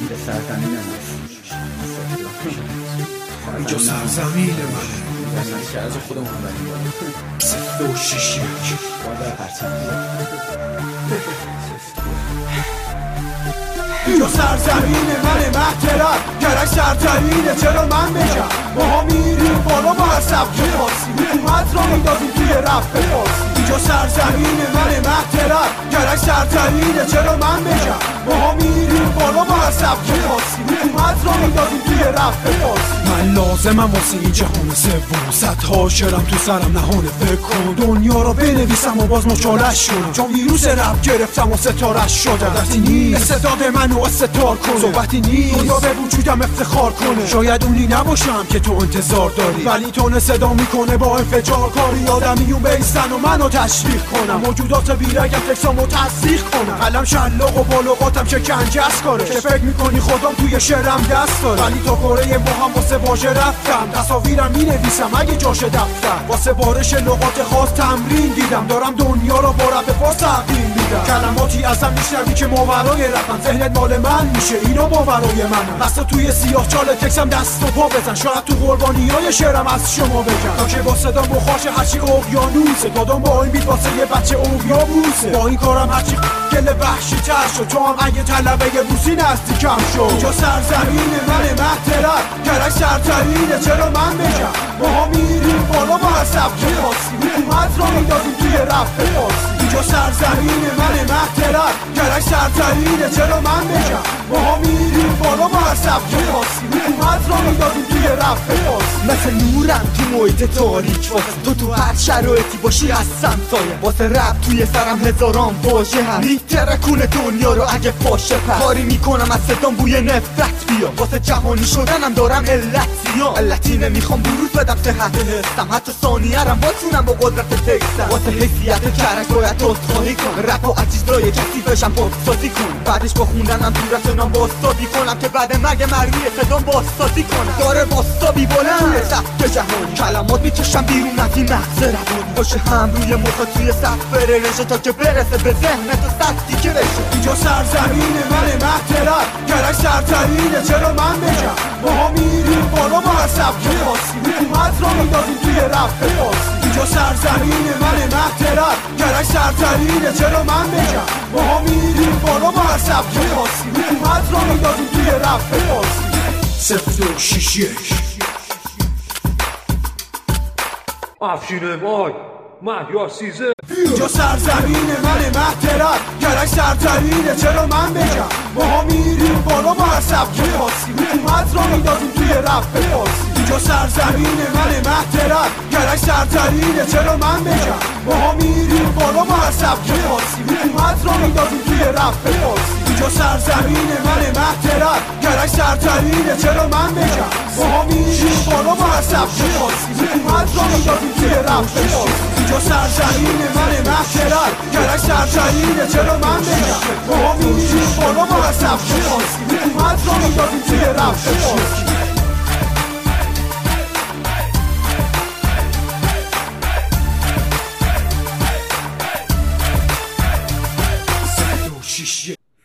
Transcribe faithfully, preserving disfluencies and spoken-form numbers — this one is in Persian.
به سرزمین من اینجا سرزمین منه، مثلا شهرز خودمون بردیم سفت و شیش یک باید پرچم اینجا سرزمین منه محترم گرک سرترینه چرا من بگم ما ها میریم بالا با هر سبک خاصی حکومت را میدازیم توی رفت فارسی اینجا سرزمین منه محترم گرک سرترینه چرا من بگم ما ها میریم بالا با هر سبک خاصی حکومت را میدازیم توی رفت فارسی من لازمم واسه این جهان سوم صدها شعرم تو سرم نهانه فکر کن دنیا را بنویسم و باز مچالش شدم چون ویروس رپ گرفتم و ستارش شدم دستی نیست استعداد منو استار کن صحبتی نیست دنیا به وجودم افتخار کنه شاید اونی نباشم که تو انتظار داری ولی تونه صدا میکنه با انفجار کاری آدمیون بیستن و منو تشویق کنم موجودات بیرگم تکسامو تصدیق کنم قلم شلاق و بالوقاتم شکنجه از کاره که فکر میکنی خودم توی شعرم دست داره ولی تا کره ما هم واسه واژه رفتم تصاویرم مینویسم اگه جاش دفتر واسه بارش لغات خاص تمرین دیدم دارم دنیا رو با رپ فارس تغییر میدم کلماتی ازم میشنوی که ماورای رپن ذهنت مال من میشه اینو باورای منم بسته توی سیاه چاله تکسم دست و پا بزن شاید تو قربانیای شعرم از شما بگم تا که با صدا بخواشه هرچی اقیانوسه دادم با این بیت واسه یه بچه اقیانوسه با این کارم هرچی گل وحشی تر شد تو هم اگه طلبه بوسی نزدیکم شد اینجا سرزمین منه محترم گرک سرترینه چرا من بگم ما ها میریم بالا با هر سبک خاصی حکومت را میدازیم توی رفت فارسی اینجا سرزمین منه محترم گرک سرترینه چرا من بگم ما ها میریم بالا با هر سبک خاصی حکومت را میدازیم توی رفت فارسی مثل نورم تو محیط تاریک واسه تو تو هر شرایطی باشی هستم سایه واسه رپ توی سرم هزاران واژه هست میترکونه دنیا رو اگه پاشه پر کاری میکنم از صدام بوی نفرت بیا واسه جهانی شدنم دارم علت زیاد علتی نمیخوام بروز بدم صحت هستم حتی ثانیه‌رم باتونم با قدرت تکستم واسه حیثیت کرک باید دستخواهی کن رپ و اجزای کسی بشم بازسازی کن بعدش با خوندنم دور از نام بازسازی کنم که بعد مرگ مروی صدام بازسازی کنم داره بازسازی بلند توی سبک جهانی کلمات میکشم بیرون از این مغز روانی باشه هم روی مخا توی سقف بره رشه تا که برسه به ذهنت و سطحی که بشه اینجا سرزمین منه محترم گرک سرترینه چرا من بگم ما ها میریم بالا با هر سبک خاصی حکومت را میدازیم توی رفت فارسی اینجا سرزمین منه محترم گرک سرترینه چرا من بگم ما ها میریم بالا با هر سبک خاصی حکومت را میدازیم توی رفت فارسی سفت و شیش یک افشین مای مهیار سیزه اینجا سرزمین منه محترم گرک سرترینه چرا من بگم ما ها میریم بالا با هر سبک خاصی حکومت را میدازیم توی رفت فارسی اینجا سرزمین منه محترم گرک سرترینه چرا من بگم ما ها میریم بالا با هر سبک خاصی حکومت را میدازیم توی رفت فارسی اینجا سرزمین منه محترم گرک سرترینه چرا من بگم ما ها میریم بالا با هر سبک خاصی حکومت را میدازیم توی رفت فارسی اینجا سرزمین منه محترم گرک سرترینه چرا من بگم ما ها میریم بالا با هر سبک خاصی حکومت را میدازیم توی رفت